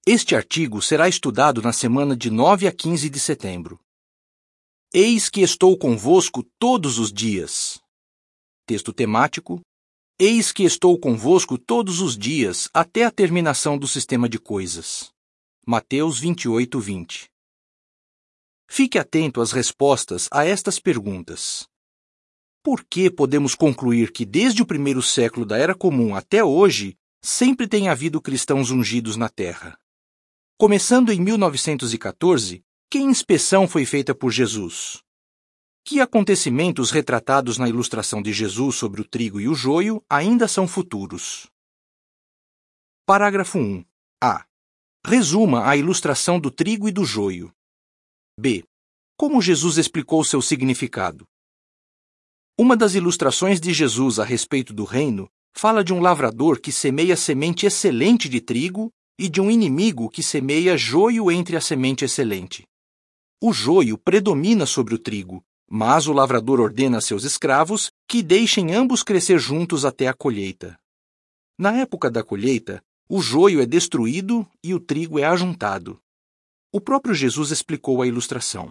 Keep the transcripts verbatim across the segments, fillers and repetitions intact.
Este artigo será estudado na semana de nove a quinze de setembro. Eis que estou convosco todos os dias. Texto temático: Eis que estou convosco todos os dias até a terminação do sistema de coisas. Mateus vinte e oito, vinte. Fique atento às respostas a estas perguntas. Por que podemos concluir que desde o primeiro século da Era Comum até hoje, sempre tem havido cristãos ungidos na Terra? Começando em mil novecentos e quatorze, que inspeção foi feita por Jesus? Que acontecimentos retratados na ilustração de Jesus sobre o trigo e o joio ainda são futuros? Parágrafo um. A. Resuma a ilustração do trigo e do joio. B. Como Jesus explicou seu significado? Uma das ilustrações de Jesus a respeito do reino fala de um lavrador que semeia semente excelente de trigo e de um inimigo que semeia joio entre a semente excelente. O joio predomina sobre o trigo, mas o lavrador ordena a seus escravos que deixem ambos crescer juntos até a colheita. Na época da colheita, o joio é destruído e o trigo é ajuntado. O próprio Jesus explicou a ilustração.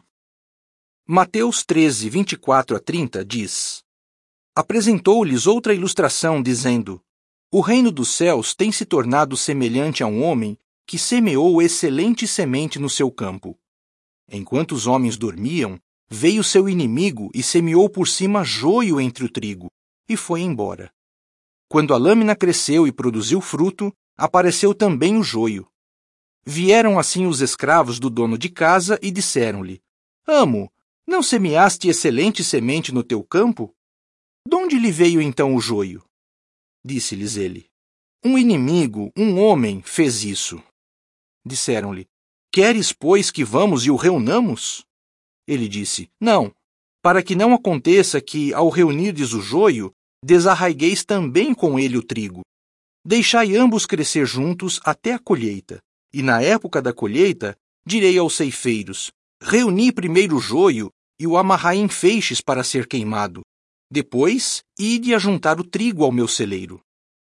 Mateus treze, vinte e quatro a trinta diz: Apresentou-lhes outra ilustração, dizendo: O reino dos céus tem se tornado semelhante a um homem que semeou excelente semente no seu campo. Enquanto os homens dormiam, veio seu inimigo e semeou por cima joio entre o trigo, e foi embora. Quando a lâmina cresceu e produziu fruto, apareceu também o joio. Vieram assim os escravos do dono de casa e disseram-lhe: Amo, não semeaste excelente semente no teu campo? Donde lhe veio então o joio? Disse-lhes ele: Um inimigo, um homem, fez isso. Disseram-lhe: Queres, pois, que vamos e o reunamos? Ele disse: Não, para que não aconteça que, ao reunirdes o joio, desarraigueis também com ele o trigo. Deixai ambos crescer juntos até a colheita, e na época da colheita direi aos ceifeiros: Reuni primeiro o joio e o amarrai em feixes para ser queimado. Depois, ide ajuntar o trigo ao meu celeiro.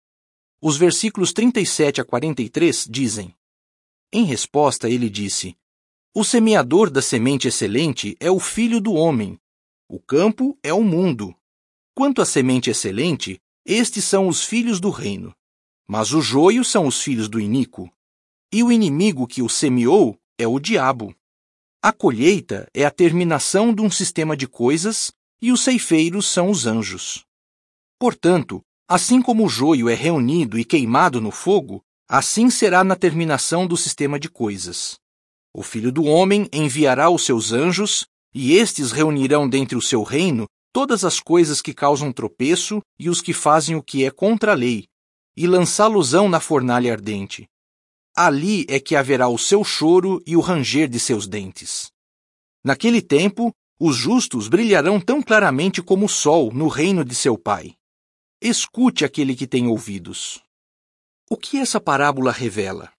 Os versículos trinta e sete a quarenta e três dizem: Em resposta, ele disse: O semeador da semente excelente é o Filho do Homem. O campo é o mundo. Quanto à semente excelente, estes são os filhos do reino. Mas o joio são os filhos do iníquo. E o inimigo que o semeou é o diabo. A colheita é a terminação de um sistema de coisas e os ceifeiros são os anjos. Portanto, assim como o joio é reunido e queimado no fogo, assim será na terminação do sistema de coisas. O Filho do Homem enviará os seus anjos, e estes reunirão dentre o seu reino todas as coisas que causam tropeço e os que fazem o que é contra a lei, e lançá-los-ão na fornalha ardente. Ali é que haverá o seu choro e o ranger de seus dentes. Naquele tempo, os justos brilharão tão claramente como o sol no reino de seu Pai. Escute aquele que tem ouvidos. O que essa parábola revela?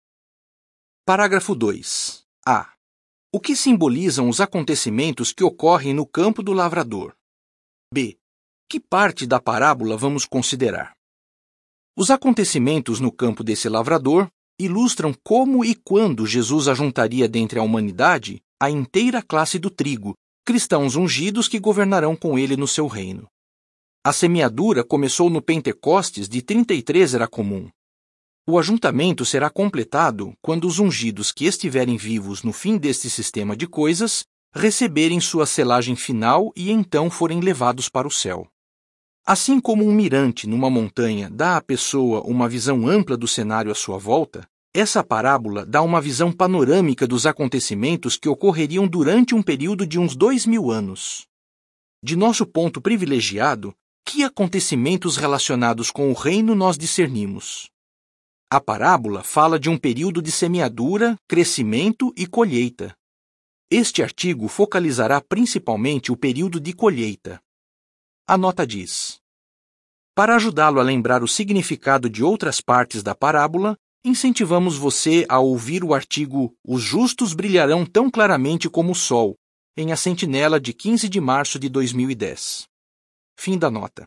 Parágrafo dois. A. O que simbolizam os acontecimentos que ocorrem no campo do lavrador? B. Que parte da parábola vamos considerar? Os acontecimentos no campo desse lavrador ilustram como e quando Jesus ajuntaria dentre a humanidade a inteira classe do trigo, cristãos ungidos que governarão com ele no seu reino. A semeadura começou no Pentecostes de trinta e três era comum. O ajuntamento será completado quando os ungidos que estiverem vivos no fim deste sistema de coisas receberem sua selagem final e então forem levados para o céu. Assim como um mirante numa montanha dá à pessoa uma visão ampla do cenário à sua volta, essa parábola dá uma visão panorâmica dos acontecimentos que ocorreriam durante um período de uns dois mil anos. De nosso ponto privilegiado, que acontecimentos relacionados com o reino nós discernimos? A parábola fala de um período de semeadura, crescimento e colheita. Este artigo focalizará principalmente o período de colheita. A nota diz: Para ajudá-lo a lembrar o significado de outras partes da parábola, incentivamos você a ouvir o artigo Os Justos Brilharão Tão Claramente como o Sol, em A Sentinela de quinze de março de dois mil e dez. Fim da nota.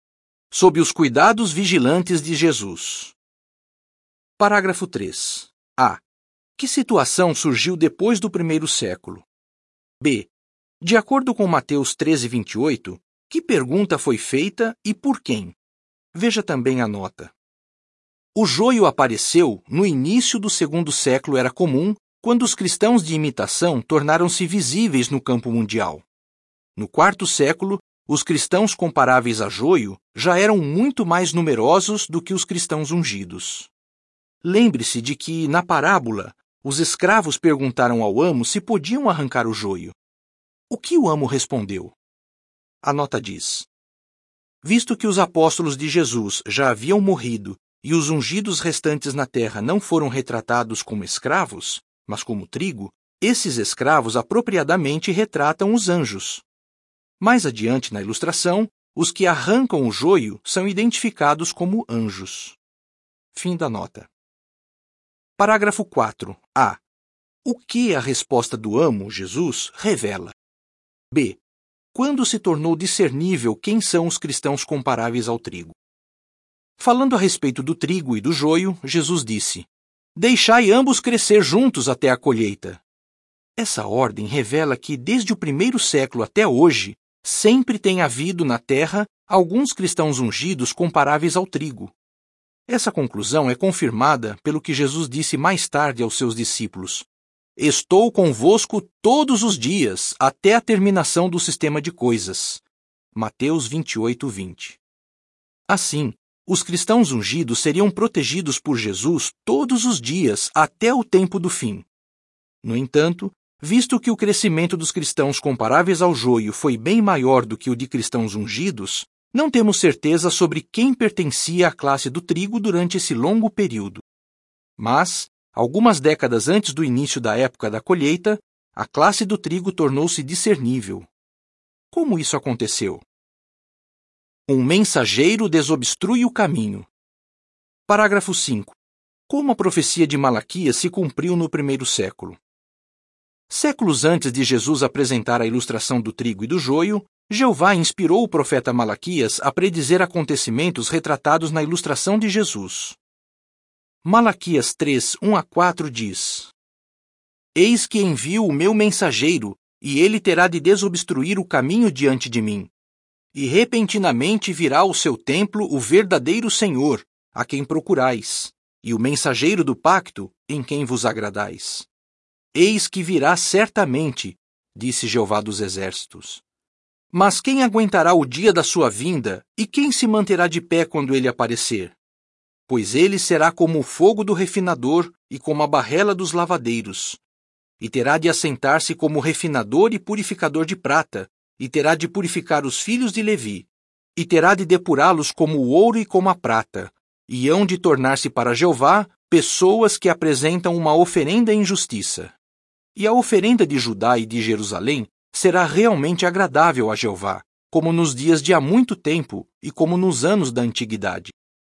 Sob os cuidados vigilantes de Jesus. Parágrafo três. A. Que situação surgiu depois do primeiro século? B. De acordo com Mateus treze, vinte e oito, que pergunta foi feita e por quem? Veja também a nota. O joio apareceu no início do segundo século era comum, quando os cristãos de imitação tornaram-se visíveis no campo mundial. No quarto século, os cristãos comparáveis a joio já eram muito mais numerosos do que os cristãos ungidos. Lembre-se de que, na parábola, os escravos perguntaram ao amo se podiam arrancar o joio. O que o amo respondeu? A nota diz: visto que os apóstolos de Jesus já haviam morrido e os ungidos restantes na terra não foram retratados como escravos, mas como trigo, esses escravos apropriadamente retratam os anjos. Mais adiante na ilustração, os que arrancam o joio são identificados como anjos. Fim da nota. Parágrafo quatro. A. O que a resposta do amo, Jesus, revela? B. Quando se tornou discernível quem são os cristãos comparáveis ao trigo? Falando a respeito do trigo e do joio, Jesus disse: deixai ambos crescer juntos até a colheita. Essa ordem revela que, desde o primeiro século até hoje, sempre tem havido na terra alguns cristãos ungidos comparáveis ao trigo. Essa conclusão é confirmada pelo que Jesus disse mais tarde aos seus discípulos: estou convosco todos os dias, até a terminação do sistema de coisas. Mateus vinte e oito, vinte. Assim, os cristãos ungidos seriam protegidos por Jesus todos os dias, até o tempo do fim. No entanto, visto que o crescimento dos cristãos comparáveis ao joio foi bem maior do que o de cristãos ungidos, não temos certeza sobre quem pertencia à classe do trigo durante esse longo período. Mas, algumas décadas antes do início da época da colheita, a classe do trigo tornou-se discernível. Como isso aconteceu? Um mensageiro desobstrui o caminho. Parágrafo cinco. Como a profecia de Malaquias se cumpriu no primeiro século? Séculos antes de Jesus apresentar a ilustração do trigo e do joio, Jeová inspirou o profeta Malaquias a predizer acontecimentos retratados na ilustração de Jesus. Malaquias três, um a quatro diz: eis que envio o meu mensageiro, e ele terá de desobstruir o caminho diante de mim. E repentinamente virá ao seu templo o verdadeiro Senhor, a quem procurais, e o mensageiro do pacto, em quem vos agradais. Eis que virá certamente, disse Jeová dos exércitos. Mas quem aguentará o dia da sua vinda, e quem se manterá de pé quando ele aparecer? Pois ele será como o fogo do refinador e como a barrela dos lavadeiros. E terá de assentar-se como refinador e purificador de prata, e terá de purificar os filhos de Levi, e terá de depurá-los como o ouro e como a prata, e hão de tornar-se para Jeová pessoas que apresentam uma oferenda em justiça. E a oferenda de Judá e de Jerusalém será realmente agradável a Jeová, como nos dias de há muito tempo e como nos anos da antiguidade.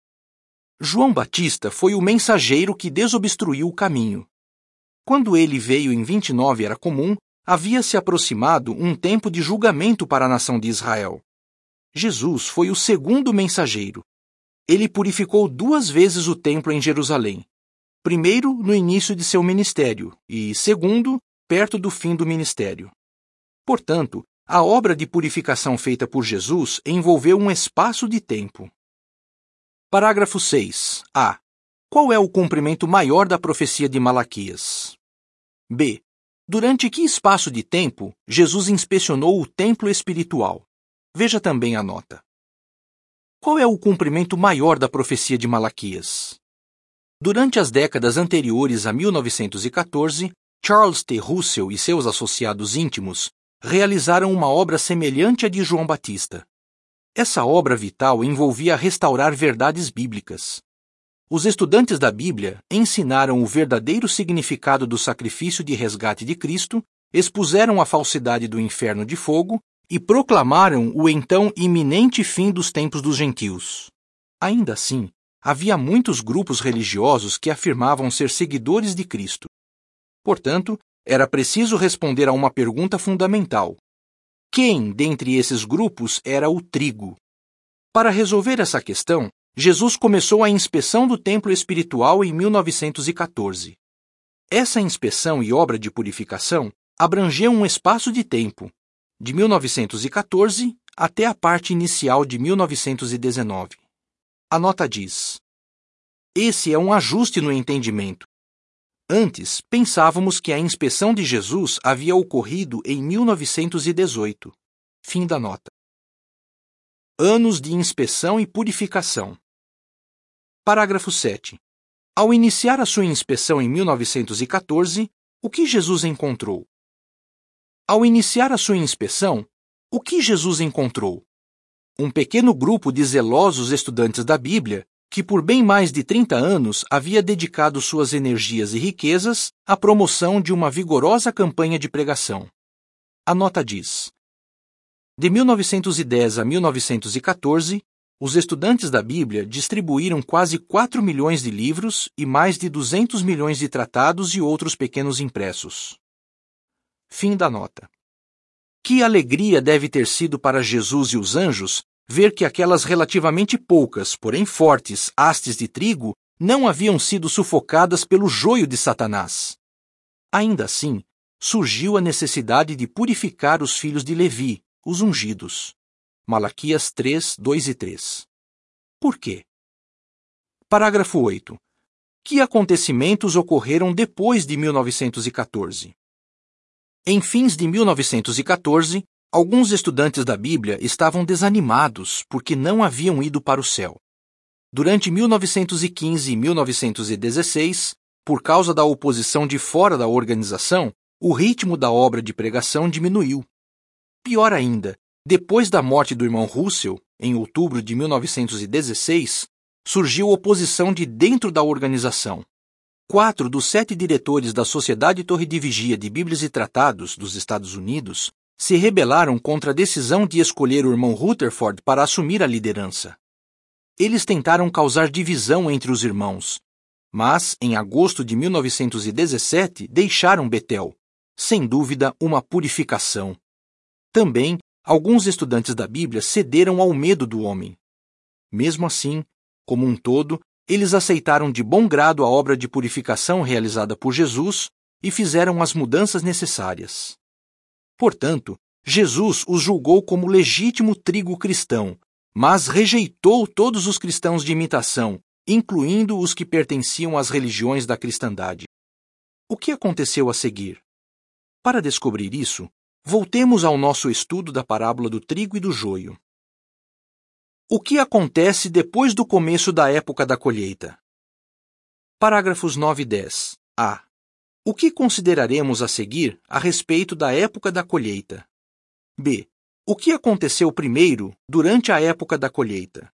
João Batista foi o mensageiro que desobstruiu o caminho. Quando ele veio em vinte e nove era comum, havia se aproximado um tempo de julgamento para a nação de Israel. Jesus foi o segundo mensageiro. Ele purificou duas vezes o templo em Jerusalém. Primeiro, no início de seu ministério, e segundo, perto do fim do ministério. Portanto, a obra de purificação feita por Jesus envolveu um espaço de tempo. Parágrafo seis. A. Qual é o cumprimento maior da profecia de Malaquias? B. Durante que espaço de tempo Jesus inspecionou o templo espiritual? Veja também a nota. Qual é o cumprimento maior da profecia de Malaquias? Durante as décadas anteriores a mil novecentos e quatorze, Charles T. Russell e seus associados íntimos realizaram uma obra semelhante à de João Batista. Essa obra vital envolvia restaurar verdades bíblicas. Os estudantes da Bíblia ensinaram o verdadeiro significado do sacrifício de resgate de Cristo, expuseram a falsidade do inferno de fogo e proclamaram o então iminente fim dos tempos dos gentios. Ainda assim, havia muitos grupos religiosos que afirmavam ser seguidores de Cristo. Portanto, era preciso responder a uma pergunta fundamental: quem dentre esses grupos era o trigo? Para resolver essa questão, Jesus começou a inspeção do templo espiritual em mil novecentos e quatorze. Essa inspeção e obra de purificação abrangeu um espaço de tempo, de mil novecentos e quatorze até a parte inicial de mil novecentos e dezenove. A nota diz: esse é um ajuste no entendimento. Antes, pensávamos que a inspeção de Jesus havia ocorrido em mil novecentos e dezoito. Fim da nota. Anos de inspeção e purificação. Parágrafo sete. Ao iniciar a sua inspeção em mil novecentos e quatorze, o que Jesus encontrou? Ao iniciar a sua inspeção, o que Jesus encontrou? Um pequeno grupo de zelosos estudantes da Bíblia que por bem mais de trinta anos havia dedicado suas energias e riquezas à promoção de uma vigorosa campanha de pregação. A nota diz: de mil novecentos e dez a mil novecentos e quatorze, os estudantes da Bíblia distribuíram quase quatro milhões de livros e mais de duzentos milhões de tratados e outros pequenos impressos. Fim da nota. Que alegria deve ter sido para Jesus e os anjos ver que aquelas relativamente poucas, porém fortes, hastes de trigo não haviam sido sufocadas pelo joio de Satanás. Ainda assim, surgiu a necessidade de purificar os filhos de Levi, os ungidos. Malaquias três, dois e três. Por quê? Parágrafo oito. Que acontecimentos ocorreram depois de mil novecentos e quatorze? Em fins de mil novecentos e quatorze, alguns estudantes da Bíblia estavam desanimados porque não haviam ido para o céu. Durante mil novecentos e quinze e mil novecentos e dezesseis, por causa da oposição de fora da organização, o ritmo da obra de pregação diminuiu. Pior ainda, depois da morte do irmão Russell, em outubro de mil novecentos e dezesseis, surgiu oposição de dentro da organização. Quatro dos sete diretores da Sociedade Torre de Vigia de Bíblias e Tratados dos Estados Unidos se rebelaram contra a decisão de escolher o irmão Rutherford para assumir a liderança. Eles tentaram causar divisão entre os irmãos, mas, em agosto de mil novecentos e dezessete, deixaram Betel, sem dúvida uma purificação. Também, alguns estudantes da Bíblia cederam ao medo do homem. Mesmo assim, como um todo, eles aceitaram de bom grado a obra de purificação realizada por Jesus e fizeram as mudanças necessárias. Portanto, Jesus os julgou como legítimo trigo cristão, mas rejeitou todos os cristãos de imitação, incluindo os que pertenciam às religiões da cristandade. O que aconteceu a seguir? Para descobrir isso, voltemos ao nosso estudo da parábola do trigo e do joio. O que acontece depois do começo da época da colheita? Parágrafos nove e dez. A. O que consideraremos a seguir a respeito da época da colheita? B. O que aconteceu primeiro durante a época da colheita?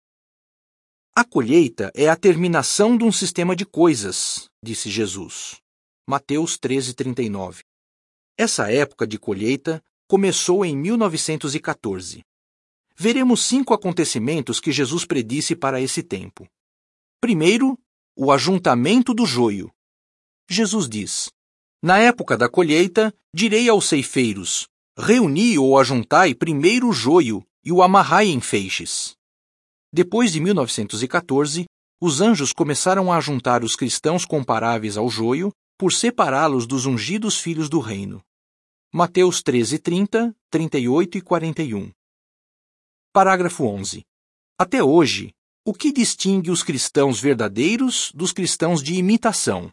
A colheita é a terminação de um sistema de coisas, disse Jesus. Mateus treze, trinta e nove. Essa época de colheita começou em mil novecentos e quatorze. Veremos cinco acontecimentos que Jesus predisse para esse tempo. Primeiro, o ajuntamento do joio. Jesus diz: na época da colheita, direi aos ceifeiros: reuni ou ajuntai primeiro o joio e o amarrai em feixes. Depois de mil novecentos e quatorze, os anjos começaram a ajuntar os cristãos comparáveis ao joio por separá-los dos ungidos filhos do reino. Mateus treze, trinta, trinta e oito e quarenta e um. Parágrafo onze. Até hoje, o que distingue os cristãos verdadeiros dos cristãos de imitação?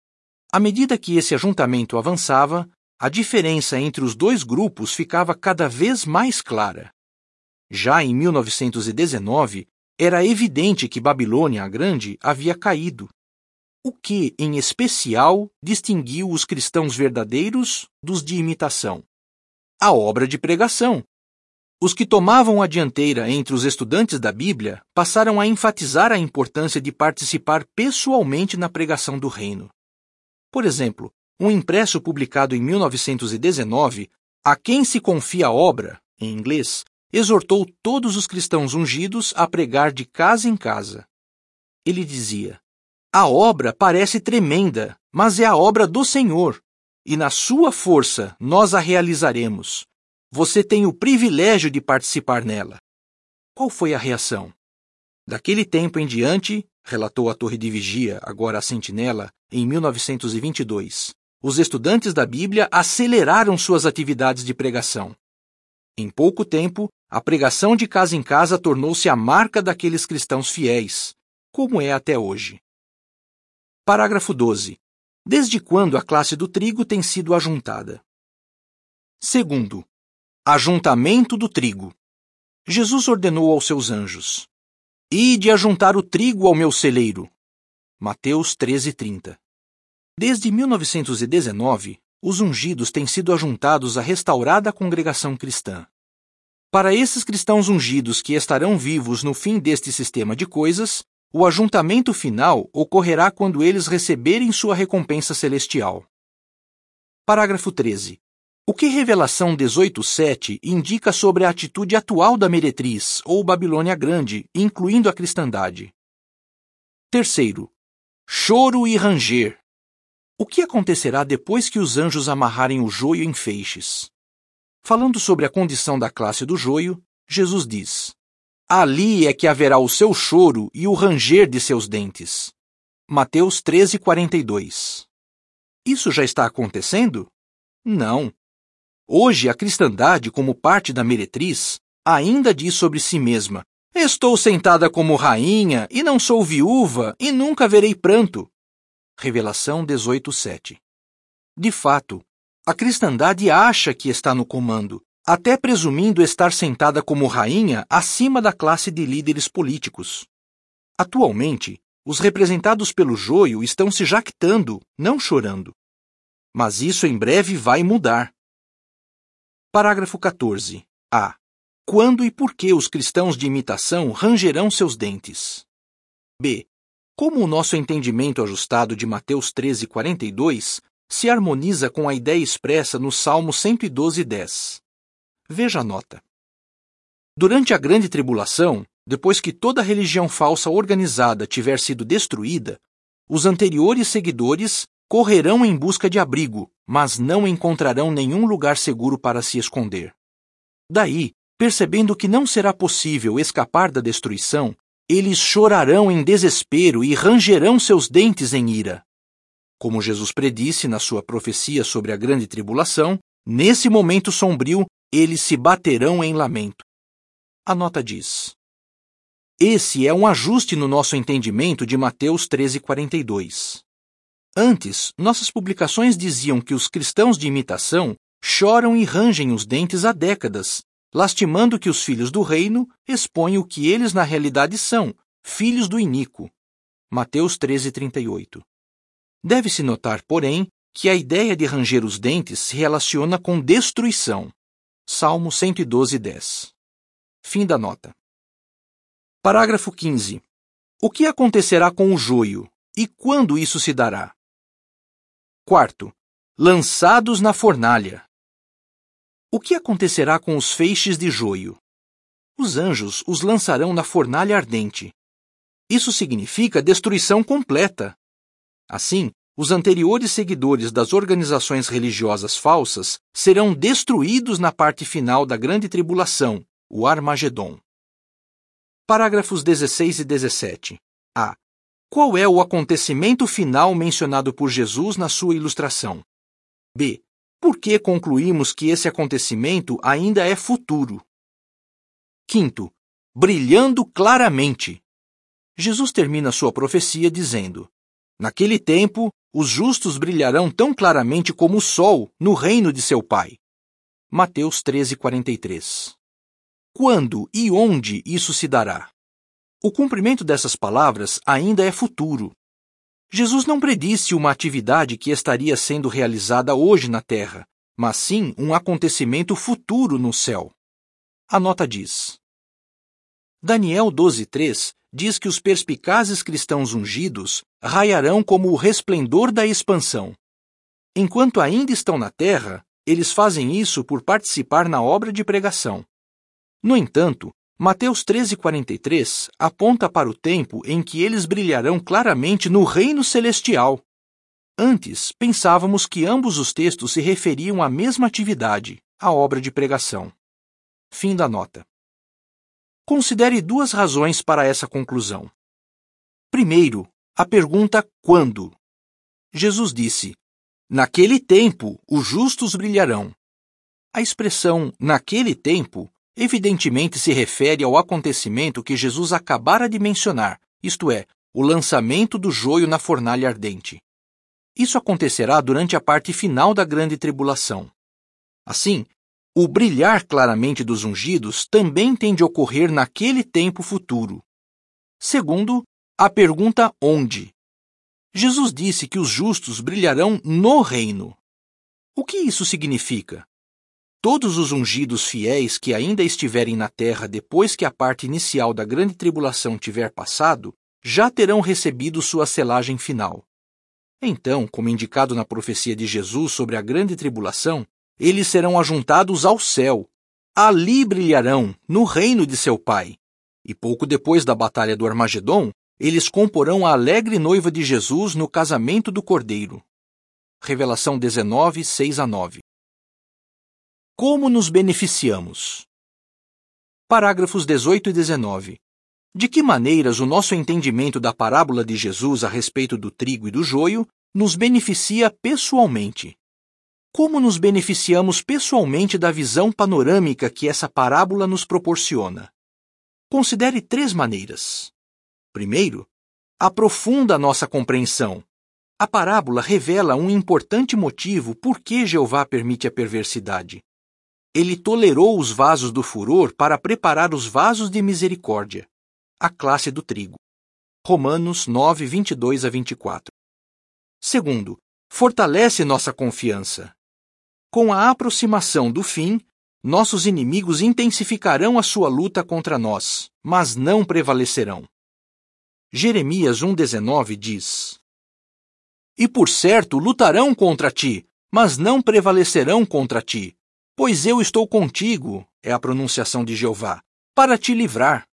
À medida que esse ajuntamento avançava, a diferença entre os dois grupos ficava cada vez mais clara. Já em mil novecentos e dezenove, era evidente que Babilônia a Grande havia caído. O que, em especial, distinguiu os cristãos verdadeiros dos de imitação? A obra de pregação. Os que tomavam a dianteira entre os estudantes da Bíblia passaram a enfatizar a importância de participar pessoalmente na pregação do reino. Por exemplo, um impresso publicado em mil novecentos e dezenove, A Quem se confia a obra, em inglês, exortou todos os cristãos ungidos a pregar de casa em casa. Ele dizia: a obra parece tremenda, mas é a obra do Senhor, e na sua força nós a realizaremos. Você tem o privilégio de participar nela. Qual foi a reação? Daquele tempo em diante, relatou a Torre de Vigia, agora a Sentinela, em mil novecentos e vinte e dois, os estudantes da Bíblia aceleraram suas atividades de pregação. Em pouco tempo, a pregação de casa em casa tornou-se a marca daqueles cristãos fiéis, como é até hoje. Parágrafo doze. Desde quando a classe do trigo tem sido ajuntada? Segundo, ajuntamento do trigo. Jesus ordenou aos seus anjos: Ide ajuntar o trigo ao meu celeiro. Mateus treze, trinta. Desde mil novecentos e dezenove, os ungidos têm sido ajuntados à restaurada congregação cristã. Para esses cristãos ungidos que estarão vivos no fim deste sistema de coisas, o ajuntamento final ocorrerá quando eles receberem sua recompensa celestial. Parágrafo treze. O que Revelação dezoito, sete indica sobre a atitude atual da meretriz, ou Babilônia Grande, incluindo a cristandade? Terceiro, choro e ranger. O que acontecerá depois que os anjos amarrarem o joio em feixes? Falando sobre a condição da classe do joio, Jesus diz: Ali é que haverá o seu choro e o ranger de seus dentes. Mateus treze, quarenta e dois. Isso já está acontecendo? Não. Hoje, a cristandade, como parte da meretriz, ainda diz sobre si mesma: Estou sentada como rainha, e não sou viúva, e nunca verei pranto. Revelação dezoito, sete. De fato, a cristandade acha que está no comando, até presumindo estar sentada como rainha acima da classe de líderes políticos. Atualmente, os representados pelo joio estão se jactando, não chorando. Mas isso em breve vai mudar. Parágrafo quatorze. A. Quando e por que os cristãos de imitação rangerão seus dentes? B. Como o nosso entendimento ajustado de Mateus treze, quarenta e dois se harmoniza com a ideia expressa no Salmo cento e doze, dez? Veja a nota. Durante a grande tribulação, depois que toda a religião falsa organizada tiver sido destruída, os anteriores seguidores correrão em busca de abrigo, mas não encontrarão nenhum lugar seguro para se esconder. Daí, percebendo que não será possível escapar da destruição, eles chorarão em desespero e rangerão seus dentes em ira. Como Jesus predisse na sua profecia sobre a grande tribulação, nesse momento sombrio, eles se baterão em lamento. A nota diz: Esse é um ajuste no nosso entendimento de Mateus treze, quarenta e dois. Antes, nossas publicações diziam que os cristãos de imitação choram e rangem os dentes há décadas, lastimando que os filhos do reino expõem o que eles na realidade são, filhos do iníquo. Mateus treze, trinta e oito. Deve-se notar, porém, que a ideia de ranger os dentes se relaciona com destruição. Salmo cento e doze, dez. Fim da nota. Parágrafo quinze. O que acontecerá com o joio e quando isso se dará? Quarto, lançados na fornalha. O que acontecerá com os feixes de joio? Os anjos os lançarão na fornalha ardente. Isso significa destruição completa. Assim, os anteriores seguidores das organizações religiosas falsas serão destruídos na parte final da grande tribulação, o Armagedon. Parágrafos dezesseis e dezessete. A. Qual é o acontecimento final mencionado por Jesus na sua ilustração? B. Por que concluímos que esse acontecimento ainda é futuro? Quinto, brilhando claramente. Jesus termina sua profecia dizendo: Naquele tempo, os justos brilharão tão claramente como o sol no reino de seu Pai. Mateus treze, quarenta e três. Quando e onde isso se dará? O cumprimento dessas palavras ainda é futuro. Jesus não predisse uma atividade que estaria sendo realizada hoje na terra, mas sim um acontecimento futuro no céu. A nota diz: Daniel doze, três diz que os perspicazes cristãos ungidos raiarão como o resplendor da expansão. Enquanto ainda estão na terra, eles fazem isso por participar na obra de pregação. No entanto, Mateus treze, quarenta e três aponta para o tempo em que eles brilharão claramente no reino celestial. Antes, pensávamos que ambos os textos se referiam à mesma atividade, a obra de pregação. Fim da nota. Considere duas razões para essa conclusão. Primeiro, a pergunta quando. Jesus disse: naquele tempo os justos brilharão. A expressão naquele tempo evidentemente se refere ao acontecimento que Jesus acabara de mencionar, isto é, o lançamento do joio na fornalha ardente. Isso acontecerá durante a parte final da grande tribulação. Assim, o brilhar claramente dos ungidos também tem de ocorrer naquele tempo futuro. Segundo, a pergunta onde. Jesus disse que os justos brilharão no reino. O que isso significa? Todos os ungidos fiéis que ainda estiverem na terra depois que a parte inicial da grande tribulação tiver passado, já terão recebido sua selagem final. Então, como indicado na profecia de Jesus sobre a grande tribulação, eles serão ajuntados ao céu. Ali brilharão, no reino de seu Pai. E pouco depois da batalha do Armagedon, eles comporão a alegre noiva de Jesus no casamento do Cordeiro. Revelação dezenove, seis a nove. Como nos beneficiamos? Parágrafos dezoito e dezenove. De que maneiras o nosso entendimento da parábola de Jesus a respeito do trigo e do joio nos beneficia pessoalmente? Como nos beneficiamos pessoalmente da visão panorâmica que essa parábola nos proporciona? Considere três maneiras. Primeiro, aprofunda a nossa compreensão. A parábola revela um importante motivo por que Jeová permite a perversidade. Ele tolerou os vasos do furor para preparar os vasos de misericórdia, a classe do trigo. Romanos nove, vinte e dois a vinte e quatro. Segundo, fortalece nossa confiança. Com a aproximação do fim, nossos inimigos intensificarão a sua luta contra nós, mas não prevalecerão. Jeremias um, dezenove diz: E por certo lutarão contra ti, mas não prevalecerão contra ti, pois eu estou contigo, é a pronunciação de Jeová, para te livrar.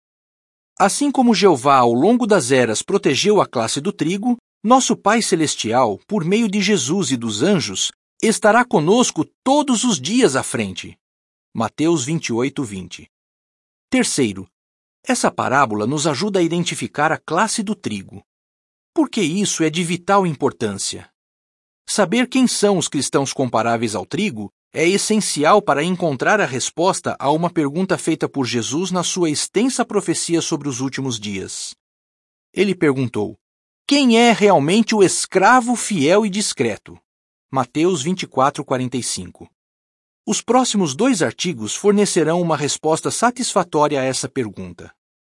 Assim como Jeová ao longo das eras protegeu a classe do trigo, nosso Pai Celestial, por meio de Jesus e dos anjos, estará conosco todos os dias à frente. Mateus vinte e oito, vinte. Terceiro, essa parábola nos ajuda a identificar a classe do trigo. Por que isso é de vital importância? Saber quem são os cristãos comparáveis ao trigo é essencial para encontrar a resposta a uma pergunta feita por Jesus na sua extensa profecia sobre os últimos dias. Ele perguntou: quem é realmente o escravo fiel e discreto? Mateus vinte e quatro, quarenta e cinco. Os próximos dois artigos fornecerão uma resposta satisfatória a essa pergunta.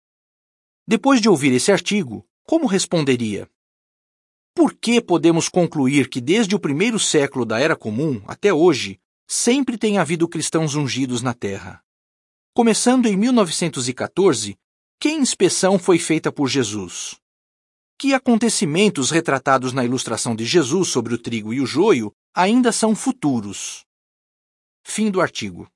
Depois de ouvir esse artigo, como responderia? Por que podemos concluir que desde o primeiro século da Era Comum até hoje, sempre tem havido cristãos ungidos na Terra? Começando em mil novecentos e quatorze, que inspeção foi feita por Jesus? Que acontecimentos retratados na ilustração de Jesus sobre o trigo e o joio ainda são futuros? Fim do artigo.